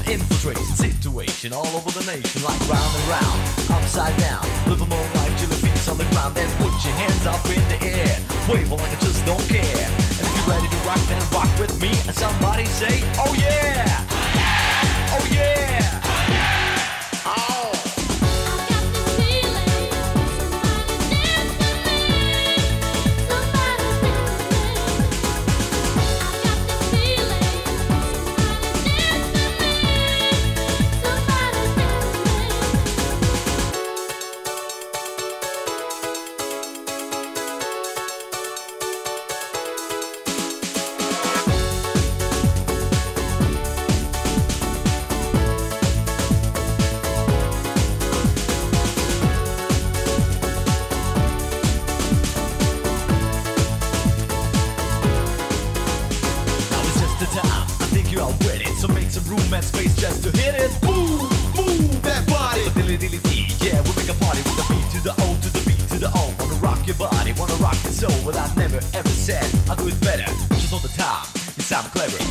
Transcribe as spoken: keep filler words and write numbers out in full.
Infiltration situation all over the nation, like round and round, upside down. Live a more life till your feet on the ground. Then put your hands up in the air, wave like I just don't care. And if you're ready to rock, then rock with me. And somebody say, oh yeah, oh yeah, oh. So make some room and space just to hit it. Move, move that body. So dilly dilly dee, yeah, we make a party with the beat to the O to the B to the O. Wanna rock your body, wanna rock your soul. Well, I never ever said I'll do it better. Just all the time, you sound clever.